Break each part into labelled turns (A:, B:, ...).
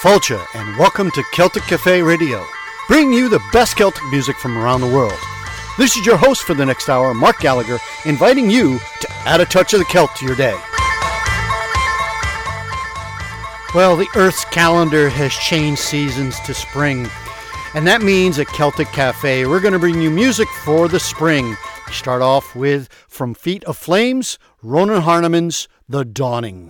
A: Folcha, and welcome to Celtic Cafe Radio, bringing you the best Celtic music from around the world. This is your host for the next hour, Mark Gallagher, inviting you to add a touch of the Celt to your day. Well, the Earth's calendar has changed seasons to spring, and that means at Celtic Cafe, we're going to bring you music for the spring. We start off with, from Feet of Flames, Ronan Harneman's The Dawning.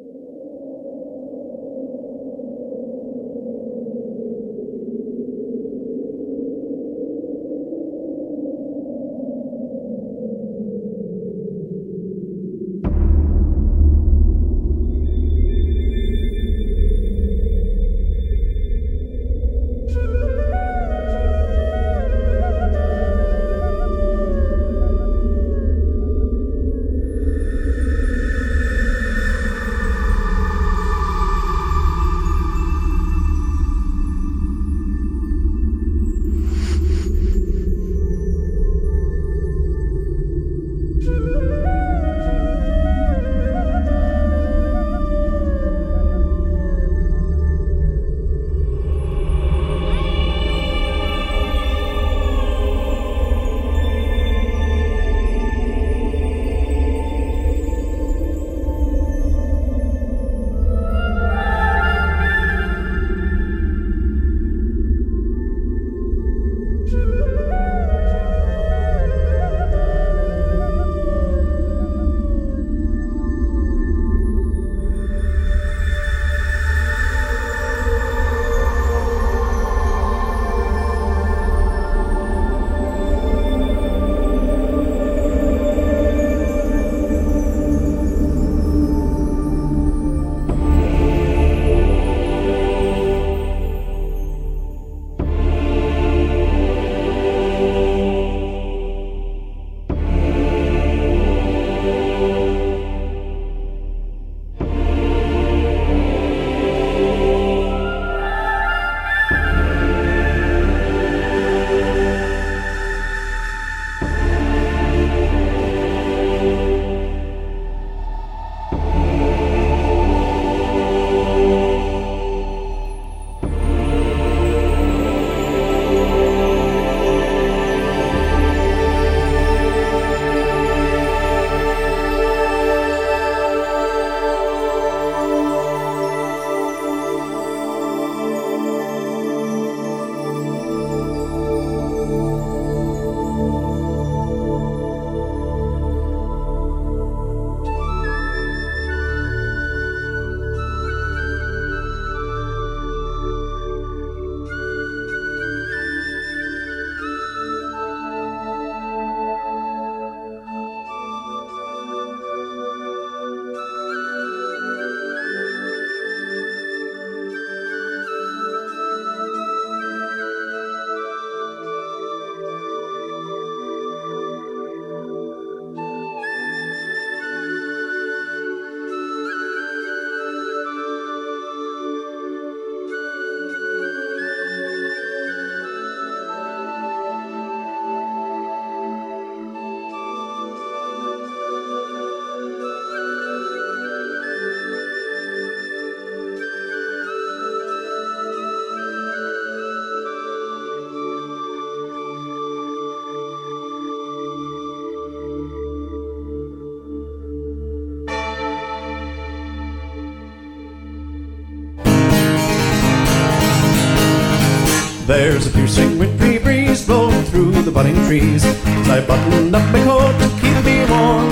B: There's a piercing wintry breeze blowing through the budding trees as I buttoned up my coat to keep me warm.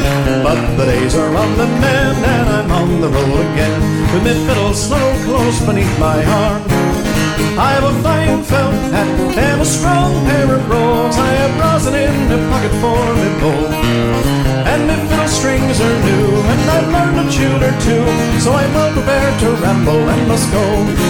B: But the days are on the mend and I'm on the road again, with my fiddle snuggled close beneath my arm. I have a fine felt hat and a strong pair of brogues. I have rosin in my pocket for my bow, and my fiddle strings are new, and I've learned a tune or two, so I'm well prepared to ramble and must go.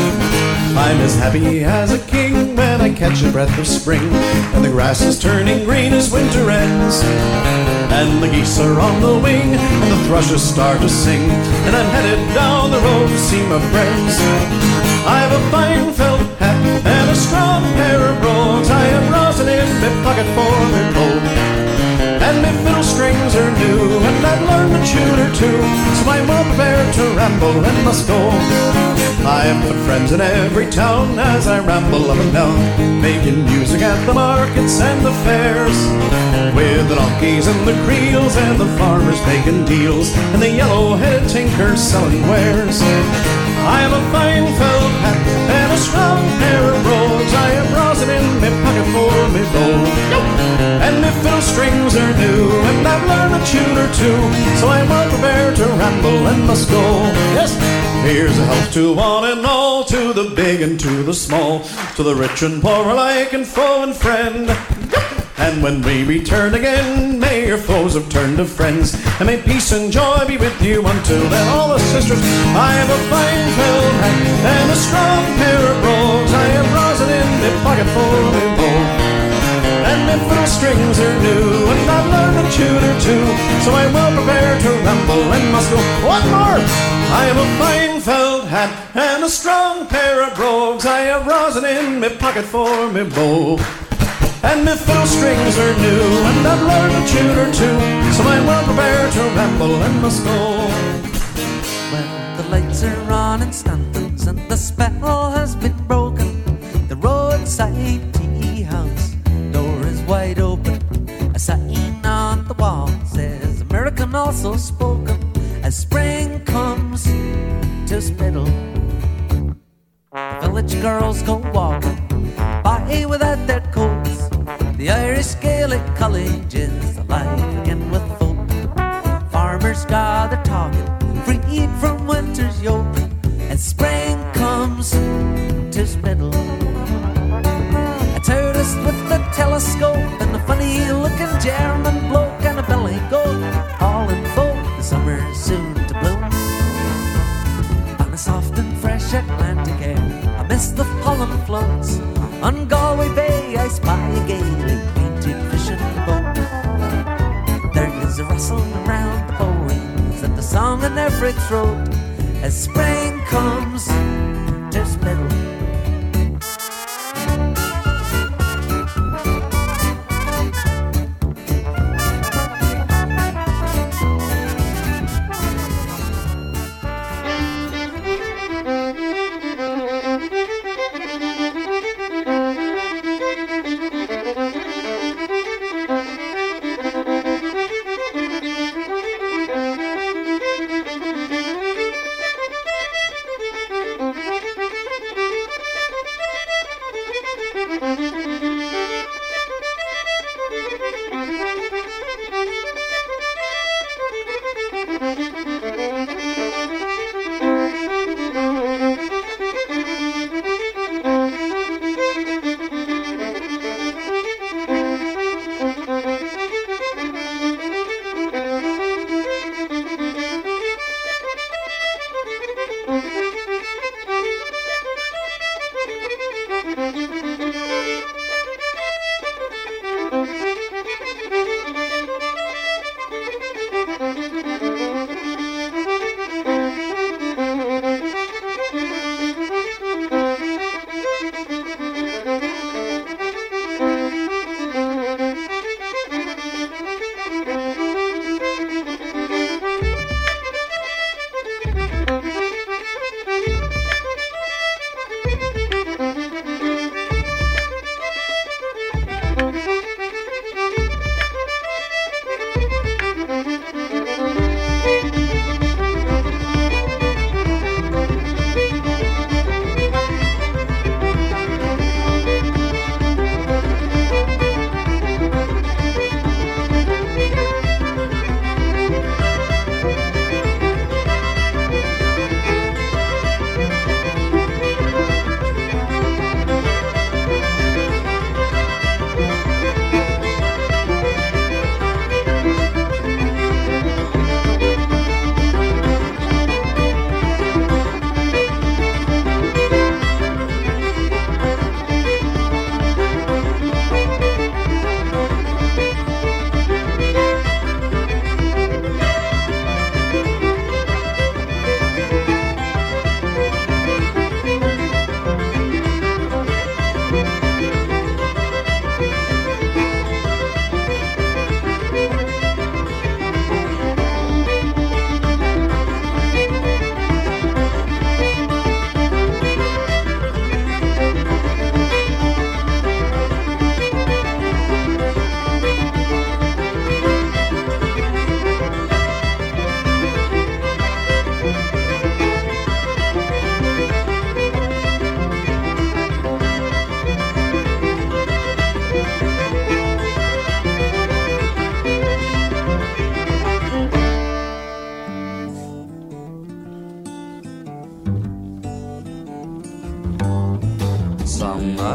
B: I'm as happy as a king when I catch a breath of spring, and the grass is turning green as winter ends, and the geese are on the wing, and the thrushes start to sing, and I'm headed down the road to see my friends. I've a fine felt hat and a strong pair of brogues. I have rosin in my pocket for my coat, and my fiddle strings are new, and I've learned a tune or two, so I'm well prepared to ramble and must go. I have put friends in every town as I ramble up and down, making music at the markets and the fairs, with the donkeys and the creels and the farmers making deals, and the yellow-headed tinkers selling wares. I have a fine felt hat and a strong pair of brogues. I have rosin in my pocket for me bow. And my fiddle strings are new, and I've learned a tune or two, so I'm well prepared to ramble and must go. Yes, here's a health to one and all, to the big and to the small, to the rich and poor alike, and foe and friend. And when we return again, may your foes have turned to friends, and may peace and joy be with you until then. All the sisters, I have a fine felt hat and a strong pair of brogues. I have rosin in my pocket for me bow, and my fiddle strings are new, and I've learned a tune or two, so I'm well prepared to ramble and must go. One more! I have a fine felt hat and a strong pair of brogues. I have rosin in my pocket for me bow, and my fiddle strings are new, and I've learned a tune or two, so I'm well prepared to ramble and must go.
C: When the lights are on in Stanton's and the spell has been broken, the roadside tea house door is wide open. A sign on the wall says American also spoken, as spring comes to Spittle. The village girls go walking by without their coats. The Irish Gaelic College is alive again with folk. Farmers gather talking, freed from winter's yoke, as spring comes to Spittle. A tourist with a telescope and a funny-looking German bloke and a belly goat, all in folk, the summer's soon to bloom. On a soft and fresh Atlantic air, amidst the pollen floats, on Galway Bay I spy a gaily painted fishing boat. There is a rustle around the bowlines and the song in every throat, as spring comes to Spittle.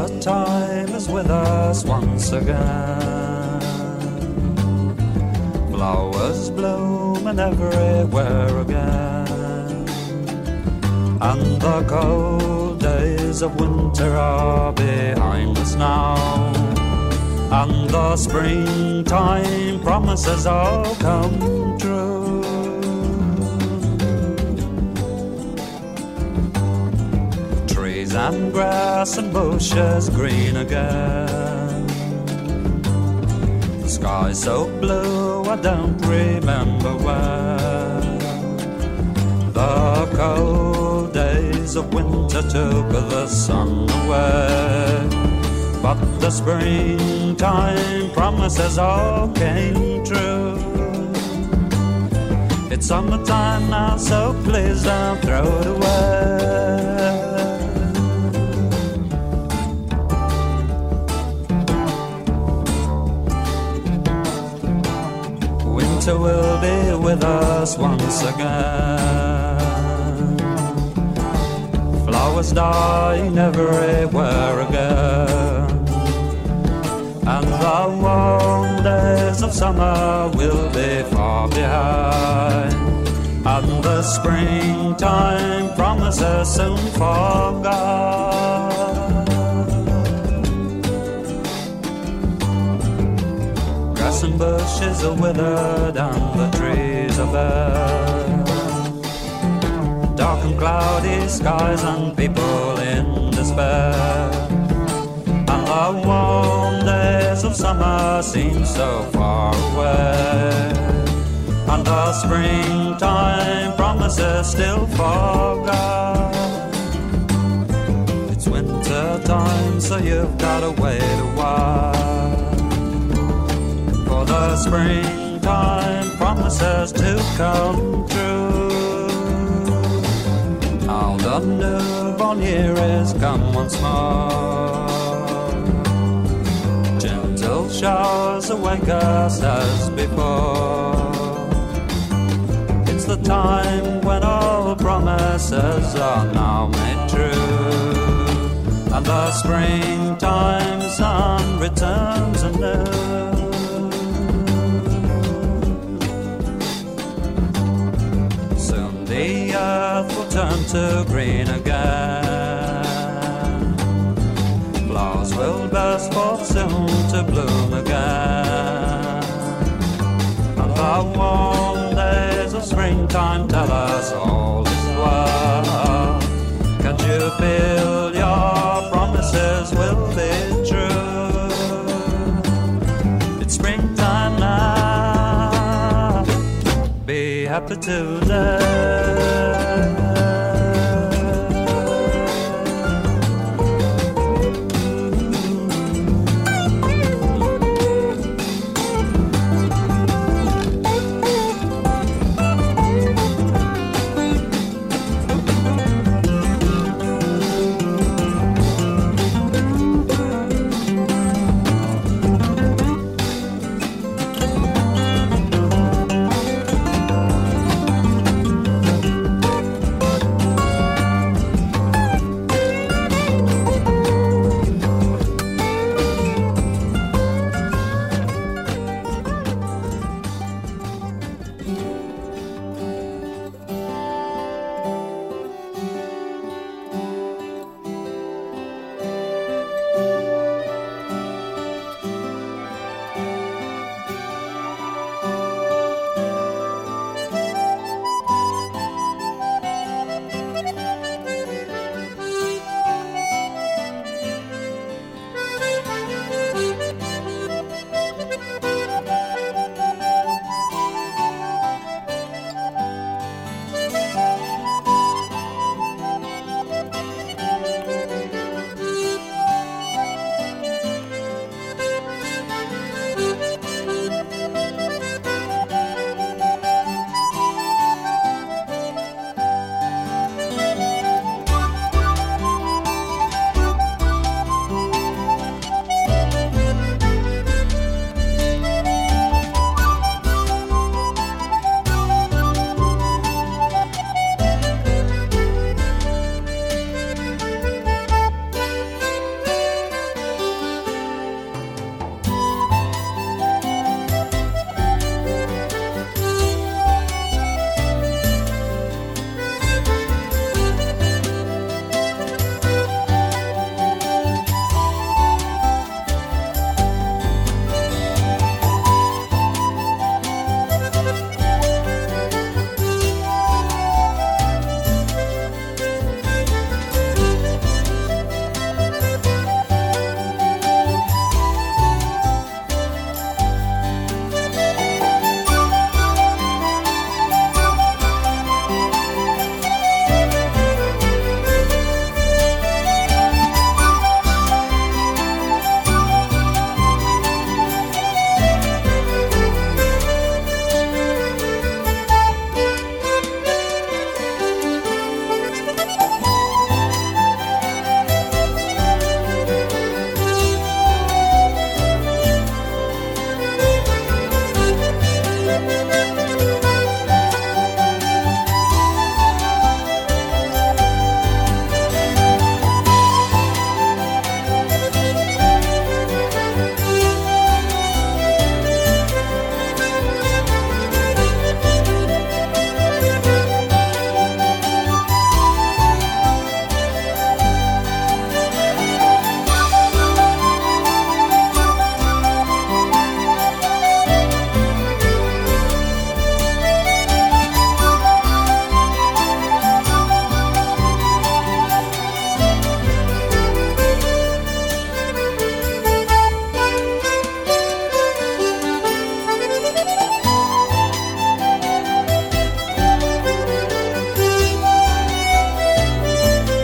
D: summertime is with us once again. Flowers blooming everywhere again, and the cold days of winter are behind us now, and the springtime promises all come true. Trees and grass and bushes green again, the sky so blue I don't remember when. The cold days of winter took the sun away, but the springtime promises all came true. It's summertime now, so please don't throw it away. Winter will be with us once again. Flowers dying everywhere again, and the warm days of summer will be far behind, and the springtime promises soon forgot. Grass and bushes are withered and the trees are bare, dark and cloudy skies and people in despair, and the warm days of summer seem so far away, and the springtime promises still forgot. It's winter time, so you've gotta wait a while for the springtime promises to come true. Now the newborn year is come once more, gentle showers awake us as before. It's the time when all promises are now made true, and the springtime sun returns anew. Soon the earth will turn to green again, flowers will burst forth soon to bloom again, and the warm days of springtime tell us all is well. Can't you feel your promises will be true? It's springtime now, be happy today.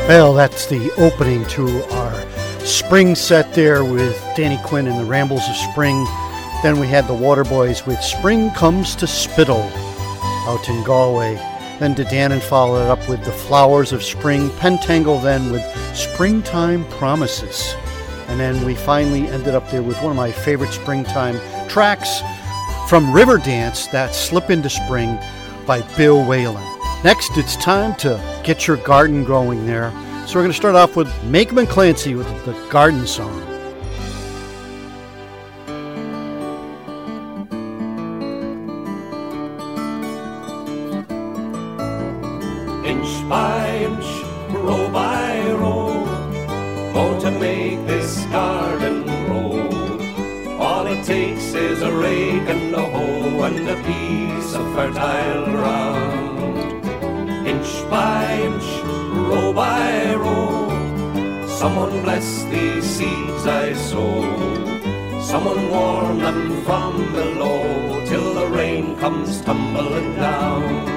A: Well, that's the opening to our spring set there with Danny Quinn and the Rambles of Spring. Then we had the Waterboys with Spring Comes to Spittle out in Galway. Then Dedannan followed it up with the Flowers of Spring. Pentangle then with Springtime Promises. And then we finally ended up there with one of my favorite springtime tracks from Riverdance, that Slip into Spring by Bill Whalen. Next, it's time to get your garden growing there. So we're going to start off with Macon and Clancy with the Garden Song.
B: Inch by inch, row by row, oh, to make this garden grow. All it takes is a rake and a hoe and a piece of fertile ground. Inch by inch, row by row, someone bless these seeds I sow. Someone warm them from below till the rain comes tumbling down.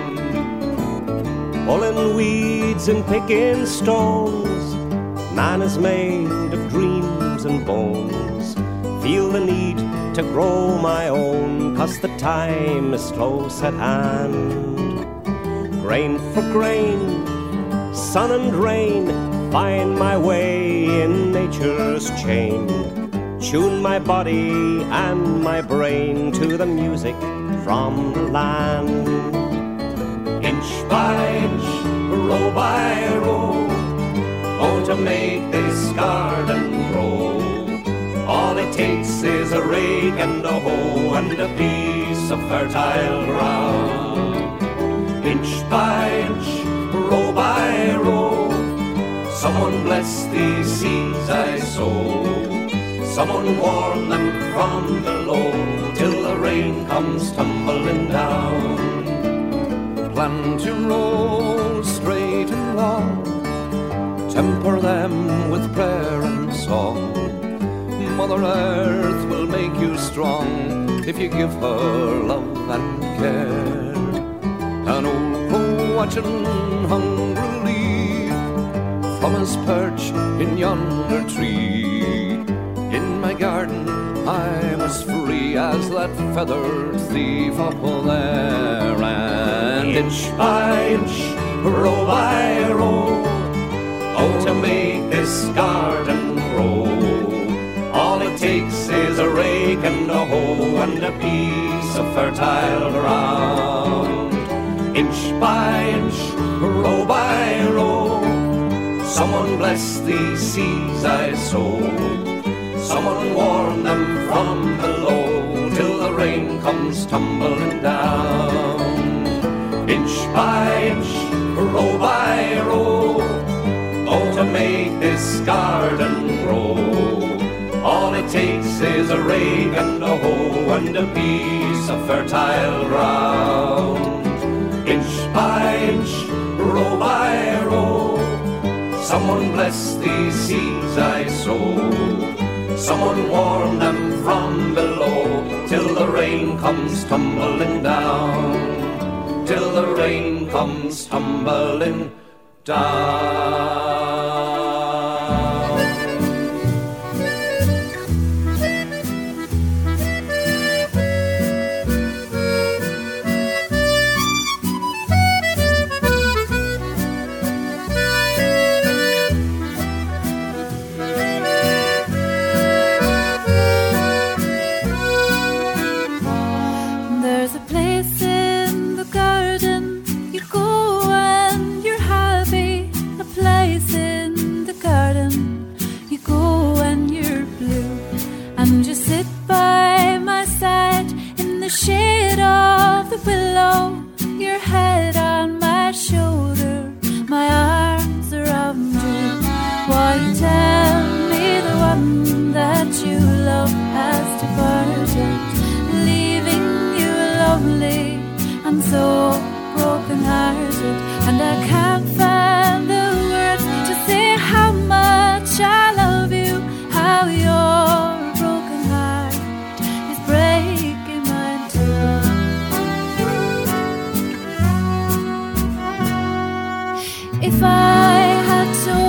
B: Pulling weeds and picking stones, man is made of dreams and bones. Feel the need to grow my own, 'cause the time is close at hand. Grain for grain, sun and rain, find my way in nature's chain. Tune my body and my brain to the music from the land. Inch by inch, row by row, oh, to make this garden grow. All it takes is a rake and a hoe and a piece of fertile ground. Inch by inch, row by row, someone bless these seeds I sow. Someone warm them from below till the rain comes tumbling down. Plant your rows straight and long, temper them with prayer and song. Mother Earth will make you strong if you give her love and care. An old crow watching hungrily from his perch in yonder tree. In my garden I'm as free as that feathered thief up there. And inch by inch, row by row, oh, to make this garden grow. All it takes is a rake and a hoe and a piece of fertile ground. Inch by inch, row by row, someone bless these seeds I sow. Someone warm them from below till the rain comes tumbling down. Inch by inch, row by row, oh, to make this garden grow. All it takes is a rake and a hoe and a piece of fertile ground. Inch by inch, row by row, someone bless these seeds I sow. Someone warm them from below till the rain comes tumbling down. Till the rain comes tumbling down.
E: If I had told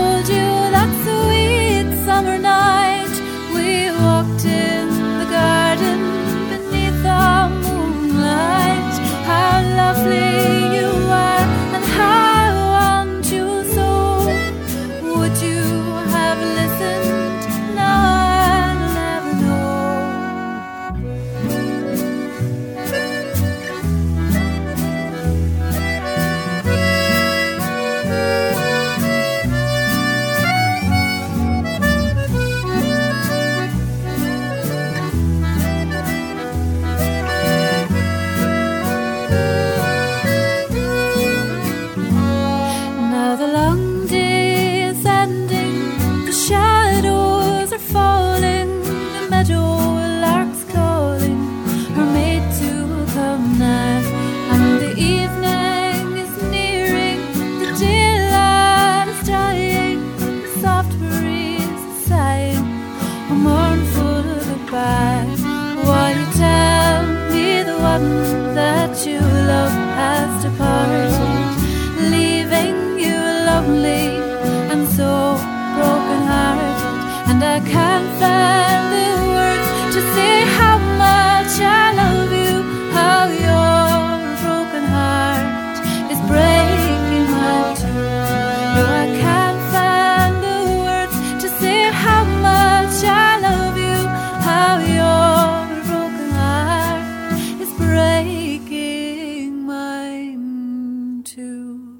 E: too.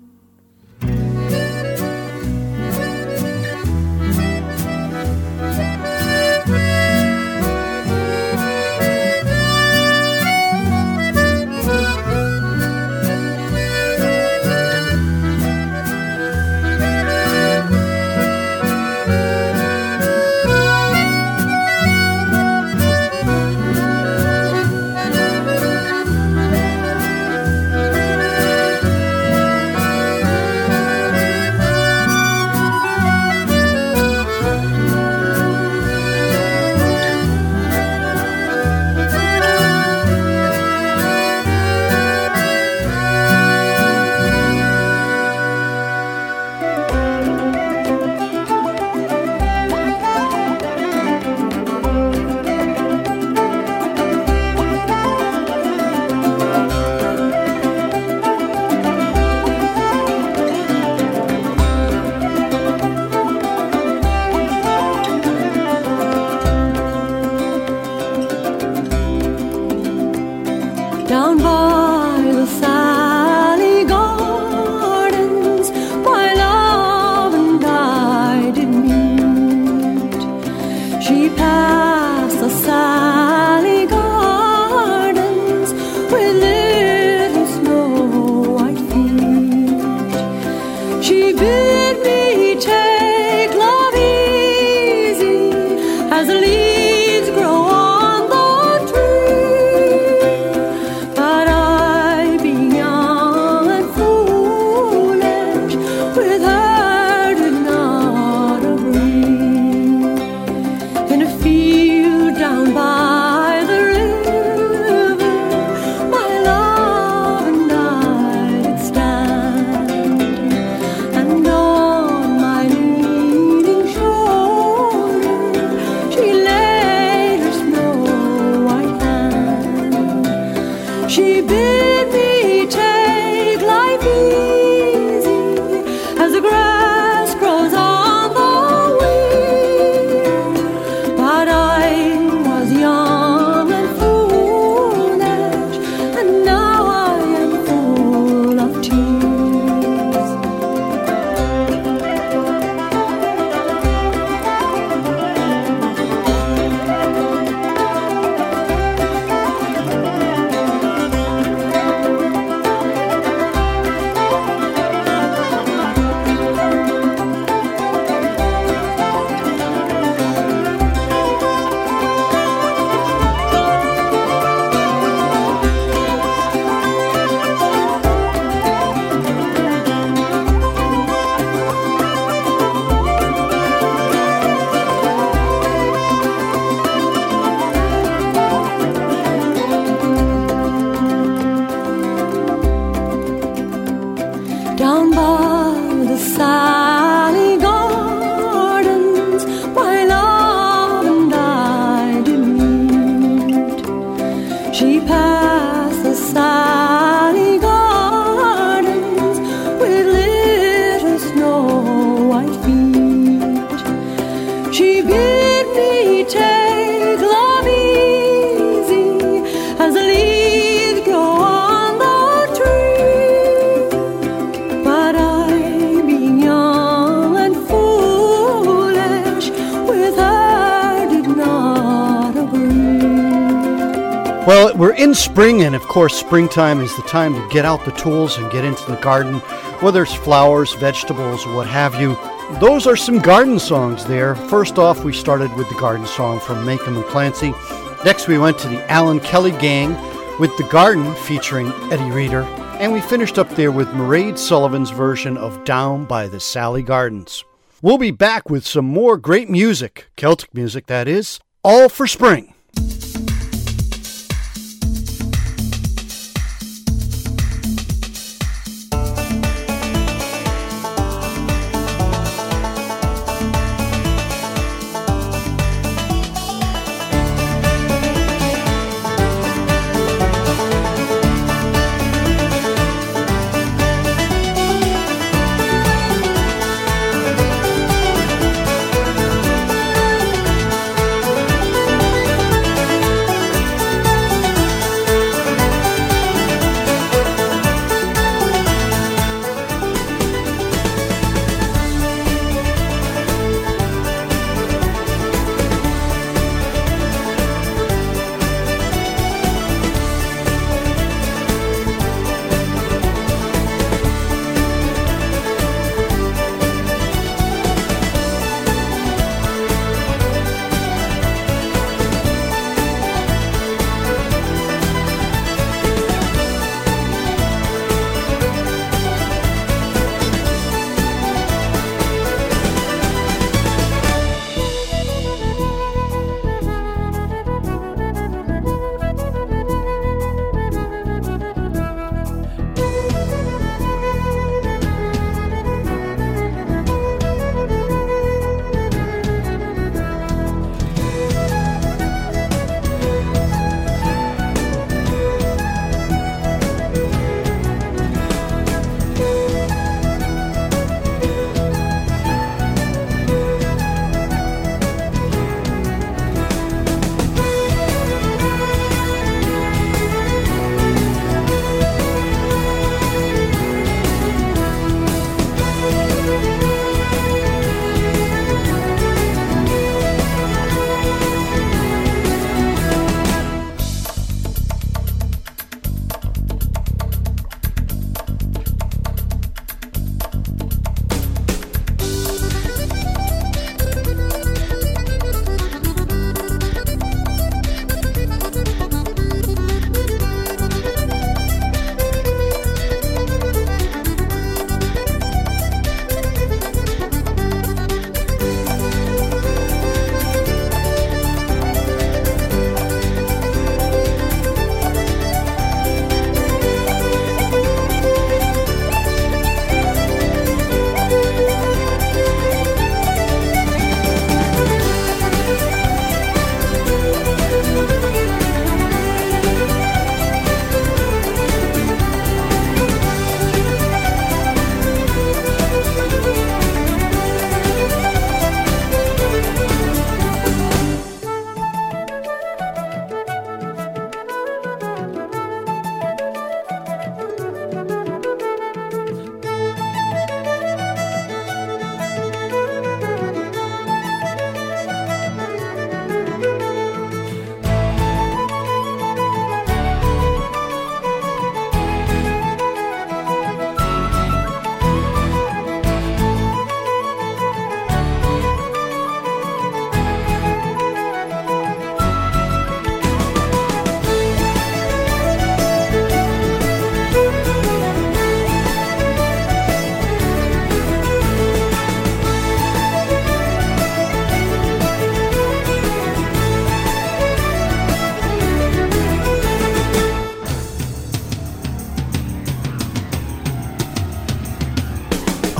A: Well, we're in spring, and of course, springtime is the time to get out the tools and get into the garden, whether it's flowers, vegetables, what have you. Those are some garden songs there. First off, we started with the garden song from Makem and Clancy. Next, we went to the Alan Kelly Gang with The Garden featuring Eddie Reader. And we finished up there with Mairead Sullivan's version of Down by the Sally Gardens. We'll be back with some more great music, Celtic music that is, all for spring.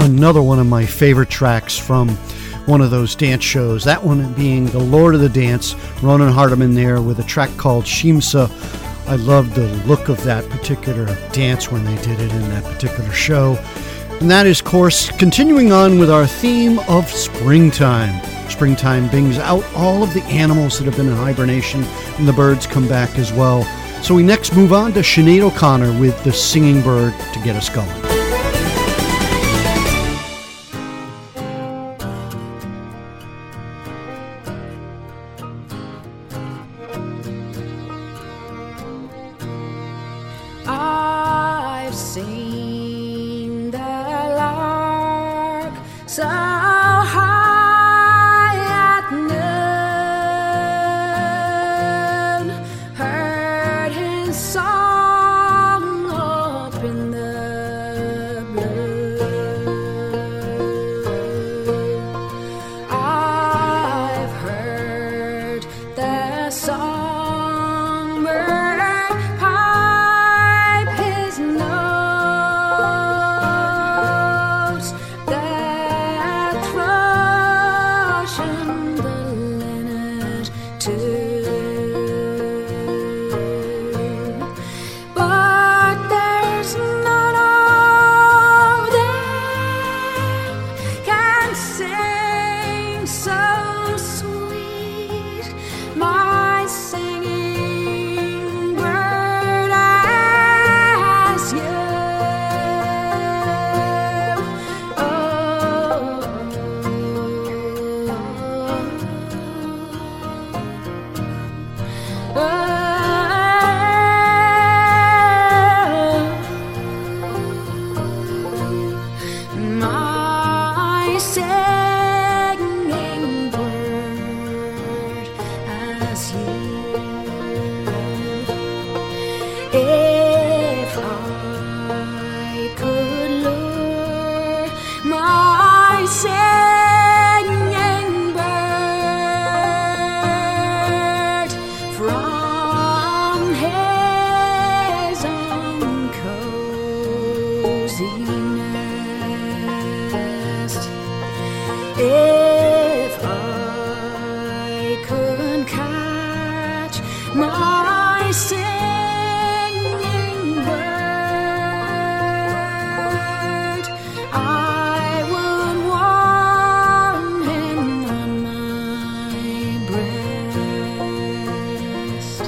A: another one of my favorite tracks from one of those dance shows. That one being The Lord of the Dance, Ronan Hardiman there with a track called Shimsa. I loved the look of that particular dance when they did it in that particular show. And that is, of course, continuing on with our theme of springtime. Springtime brings out all of the animals that have been in hibernation, and the birds come back as well. So we next move on to Sinead O'Connor with The Singing Bird to get us going.
E: I've seen the lark so high at noon, heard his song up in the blue. I've heard the songbird if I could catch my singing bird, I would warm him on my breast.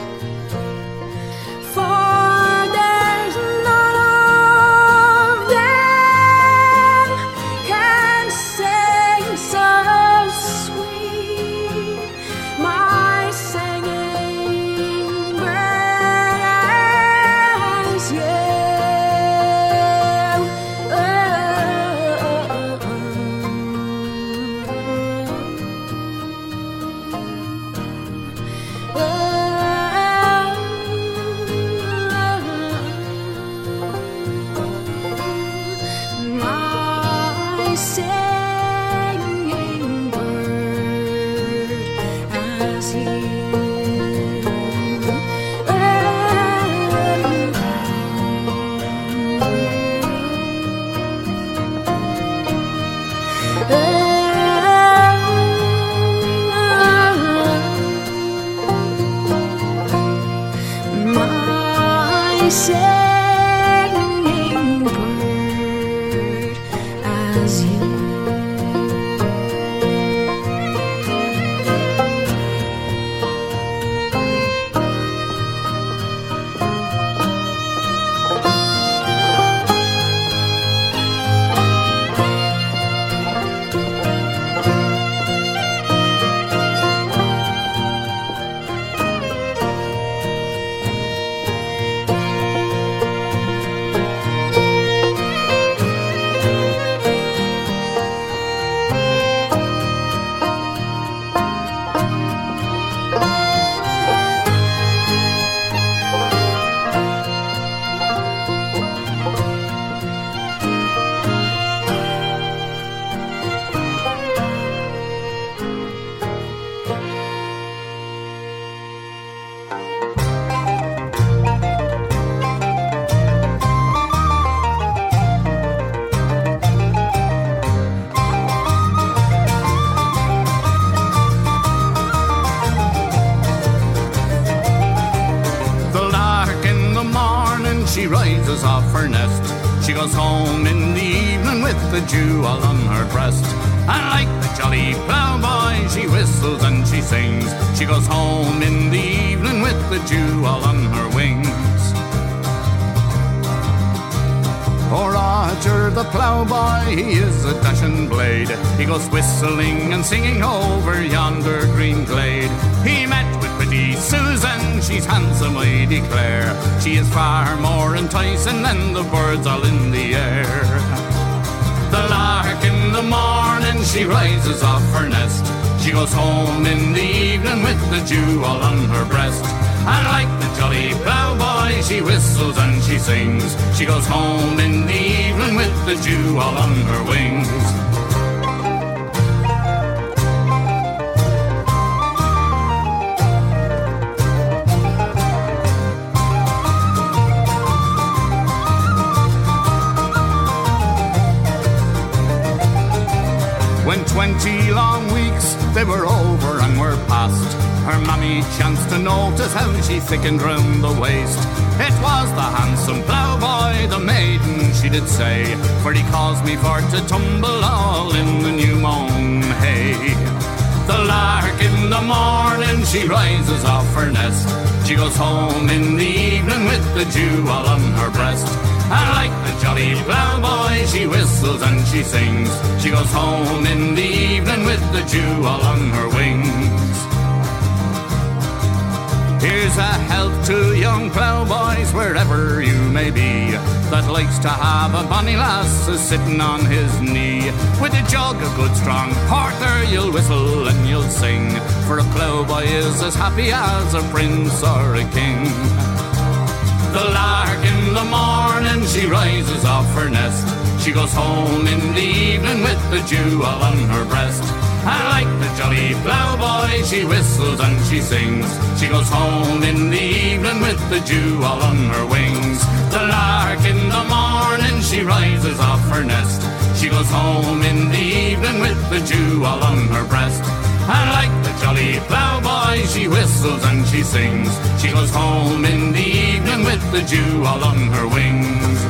E: For there's none of them can sing so sweet, my singing bird, as you. My singing bird, as my singing bird, as you.
F: She goes home in the evening with the jewel on her breast. And like the jolly ploughboy, she whistles and she sings. She goes home in the evening with the jewel on her wings. Oh, Roger the ploughboy, he is a dashing blade. He goes whistling and singing over yonder green glade. He met with pretty Susan, she's handsome, I declare. She is far more enticing than the birds all in the air. The lark in the morning, she rises off her nest. She goes home in the evening with the jewel on her breast. And like the jolly ploughboy, she whistles and she sings. She goes home in the evening with the jewel on her wings. When 20 long weeks they were over and were past, her mammy chanced to notice how she thickened round the waist. It was the handsome ploughboy, the maiden she did say, for he caused me for to tumble all in the new mown hay. The lark in the morning, she rises off her nest. She goes home in the evening with the jewel on her breast. And like the jolly ploughboy, she whistles and she sings. She goes home in the evening with the jewel on her wings. Here's a health to young ploughboys wherever you may be, that likes to have a bonny lass sitting on his knee. With a jug of good strong porter you'll whistle and you'll sing, for a ploughboy is as happy as a prince or a king. The lark in the morning, she rises off her nest. She goes home in the evening with the jewel on her breast. And like the jolly ploughboy, she whistles and she sings. She goes home in the evening with the jewel on her wings. The lark in the morning, she rises off her nest. She goes home in the evening with the jewel on her breast. And like the jolly ploughboy, she whistles and she sings. She goes home in the evening with the jewel on her wings.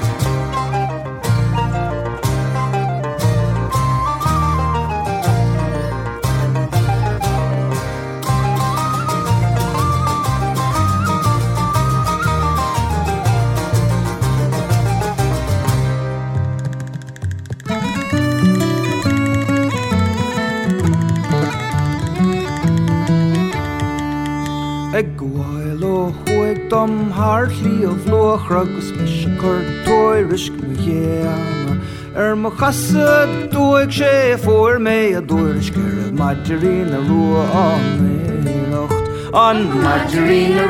G: Gwailo huig dom hartli of loch agus mishkur toirisk mujana mo chasad doig sé for me a doirisker Margarina rua on locht on Margarina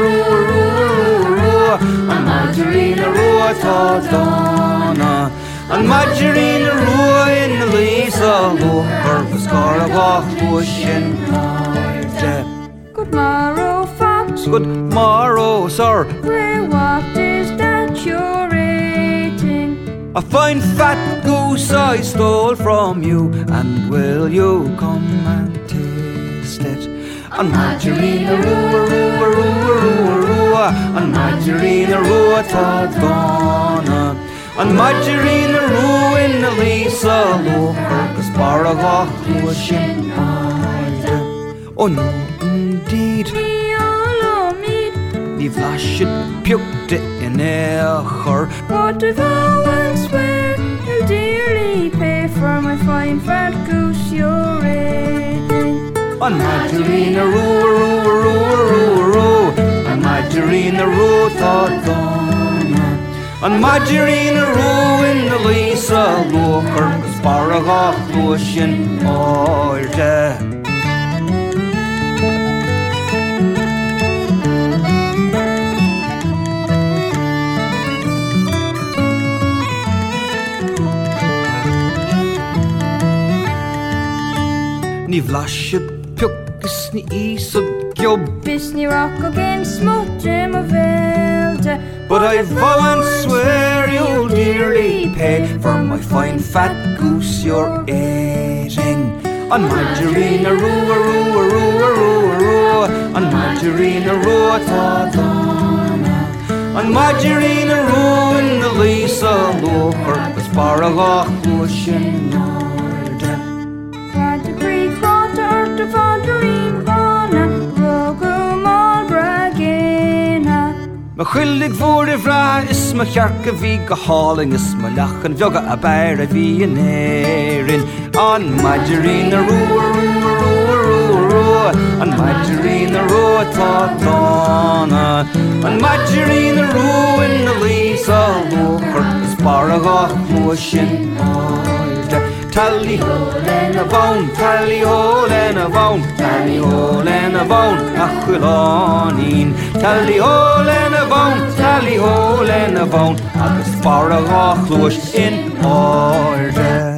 G: rua on Margarina rua ta donna on Margarina rua in the Lisa loch agus carabach pushin
E: Good morrow, fox.
G: Good morrow, sir.
E: Where what is that you're eating?
G: A fine fat goose I stole from you, and will you come and taste it? And Margarina rua, rua, rua, rua, rua, and Margarina rua ta donna, and Margarina rua in the Lisa locher, cause Baragach washing oh no, indeed. Ní bhlaisiid piúta in éachar.
E: What I vow and swear, you'll dearly pay for my fine fat goose you're eating.
G: On Margarina rua, rua, rua, rua, rua, on Margarina rua ta donna, on Margarina rua in the Lisa locher, cause Baragach washing oilde. Ní bhlaisiid peachtas ní ísod giob.
E: Bis ní rock against smudge my velda.
G: But I vow and swear you'll dearly pay for my fine fat goose you're eating. On Margarina rua, rua, rua, rua, rua, on Margarina rua ta donna, An Margarine ruin the Lisa Locher was Baragach Lushin Norden.
E: Fanta Creek, Fanta Urta, Fantarine, Vana, Rogumal Bragina.
G: Ma chillig voor de vra is ma charke wie gehaling is ma lachen vjogga a bear a wie an erin. An Margarine An Margarine Tatana. An Margarine in the Lisa Locher is Baragach Lushin Norden. Tally ho and a bone, tally ho and a bone, tally ho and a bone, Achulanin. Tally ho and a bone, tally ho and a bone, Agus Baragach Lush in order.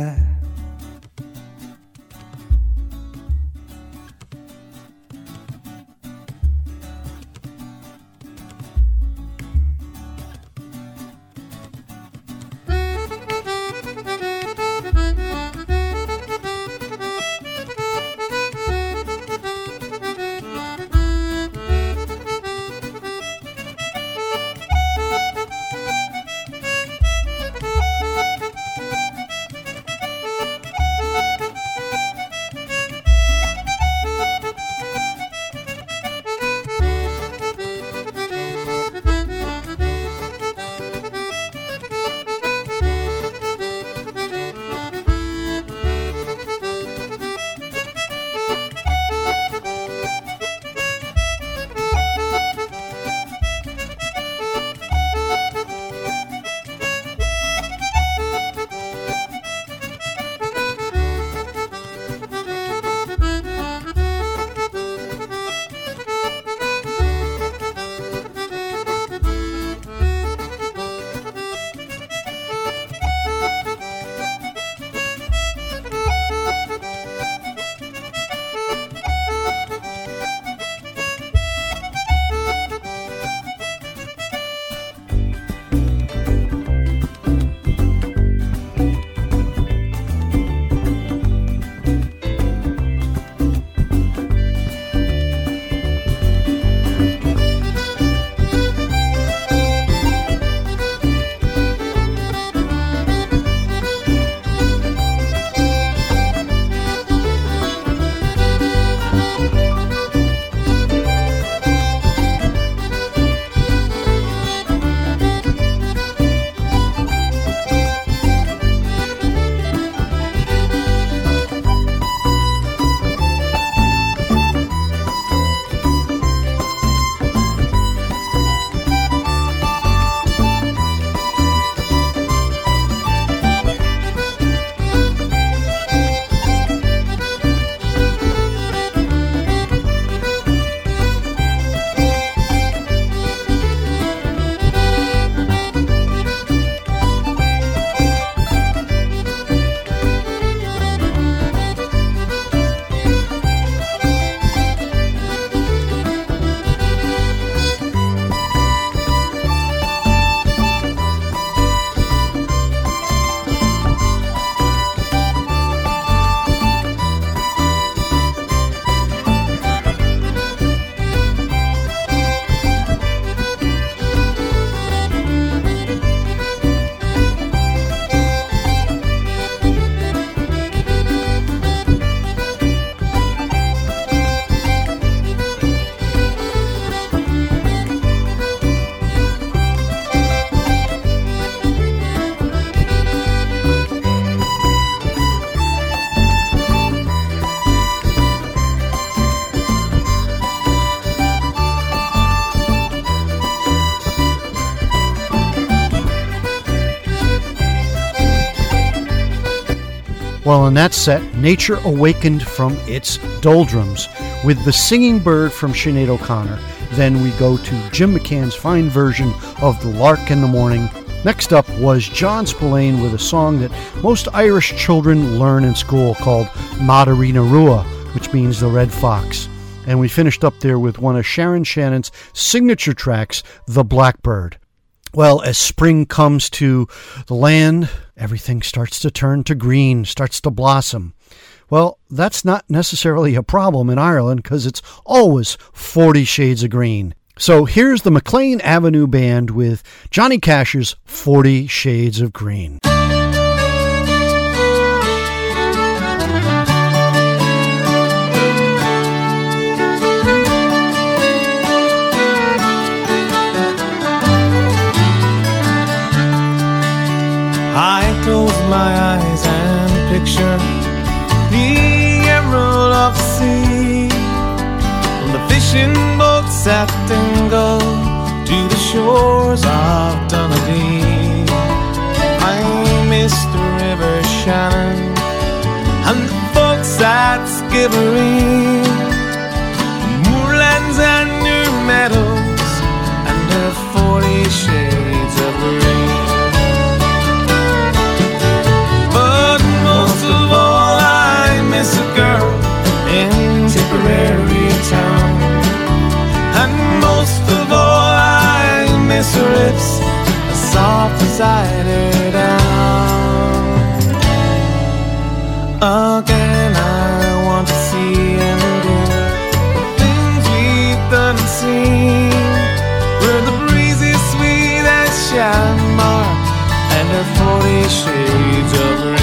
A: Well, in that set, nature awakened from its doldrums with The Singing Bird from Sinead O'Connor. Then we go to Jim McCann's fine version of The Lark in the Morning. Next up was John Spillane with a song that most Irish children learn in school called Madarina Rua, which means the Red Fox. And we finished up there with one of Sharon Shannon's signature tracks, The Blackbird. Well, as spring comes to the land, everything starts to turn to green, starts to blossom. Well, that's not necessarily a problem in Ireland because it's always 40 shades of green. So here's the McLean Avenue Band with Johnny Cash's 40 Shades of Green.
H: I close my eyes and picture the emerald of the sea, from the fishing boats set and go to the shores of Dunedin. I miss the river Shannon and the folks at Skibbereen, moorlands and new meadows and their 40 shades of green. Most of all, I miss a girl in Tipperary town, and most of all, I miss her lips, as soft as cider down. Again, I want to see and do the things we've done and seen, where the breeze is sweet as Shalimar and her 40 shades of green.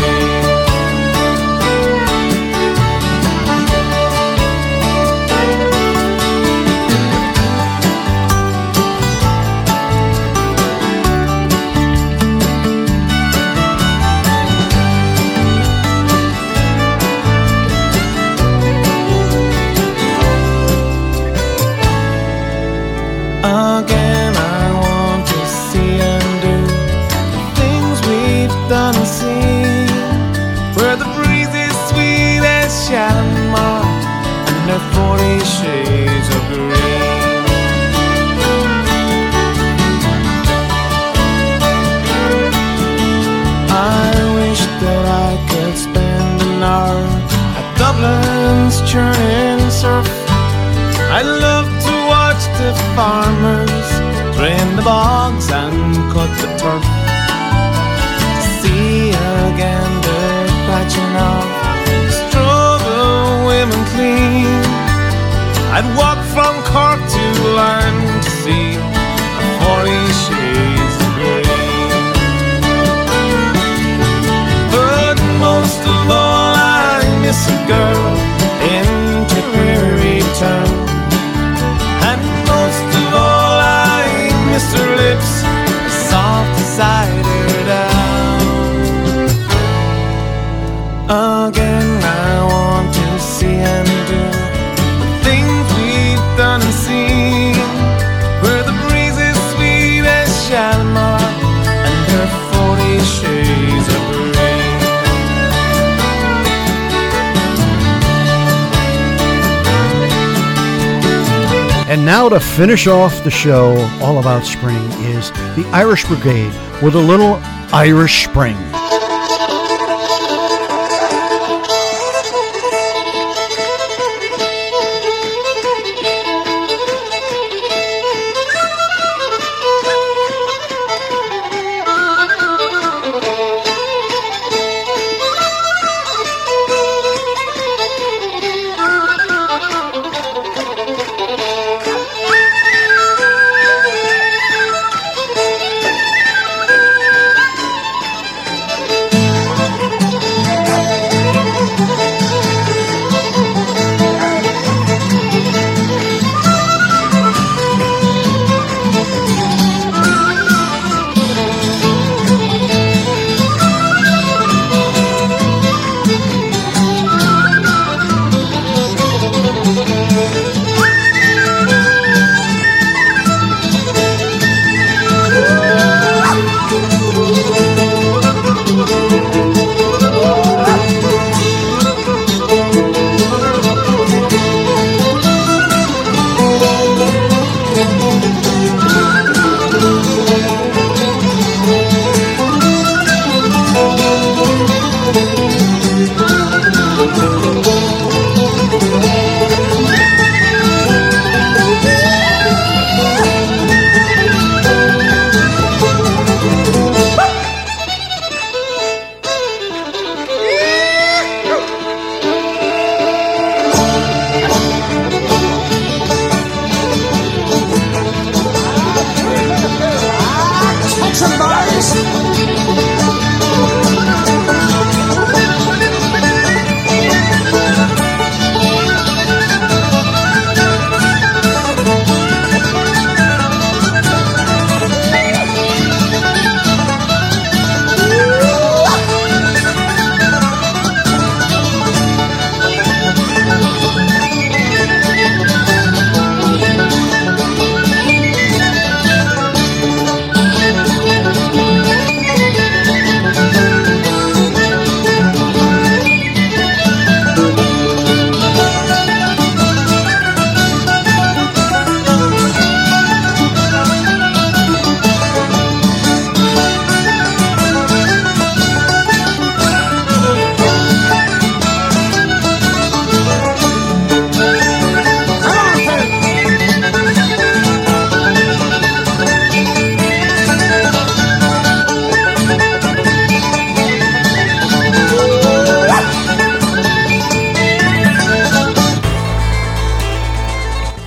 H: Again, I want to see and do the things we've done and seen, where the breeze is sweet as Shalimar and her 40 shades of green. I wish that I could spend an hour at Dublin's churning surf. I love to watch the farmers drain the bogs and cut the turf, to see again the patching of straw the women clean. I'd walk from Cork to Larne to see the 40 shades of green. But most of all, I miss a girl in Tipperary town, and most of all, I miss her lips, as soft as cider down. Again, I want to see and do the things we've done and seen, where the breeze is sweet as Shalimar and her 40 shades of green.
A: And now to finish off the show, all about spring, is the Irish Brigade with a little Irish Spring.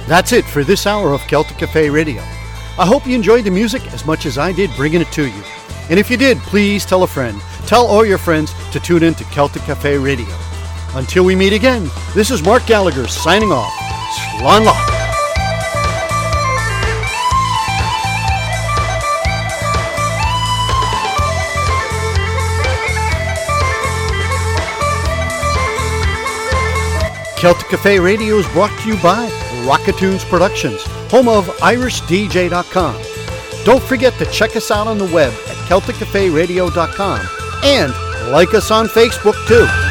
A: That's it for this hour of Celtic Cafe Radio. I hope you enjoyed the music as much as I did bringing it to you. And if you did, please tell a friend. Tell all your friends to tune in to Celtic Cafe Radio. Until we meet again, this is Mark Gallagher signing off. Slán Lá. Celtic Cafe Radio is brought to you by Rockatunes Productions, home of IrishDJ.com. Don't forget to check us out on the web at CelticCafeRadio.com and like us on Facebook too.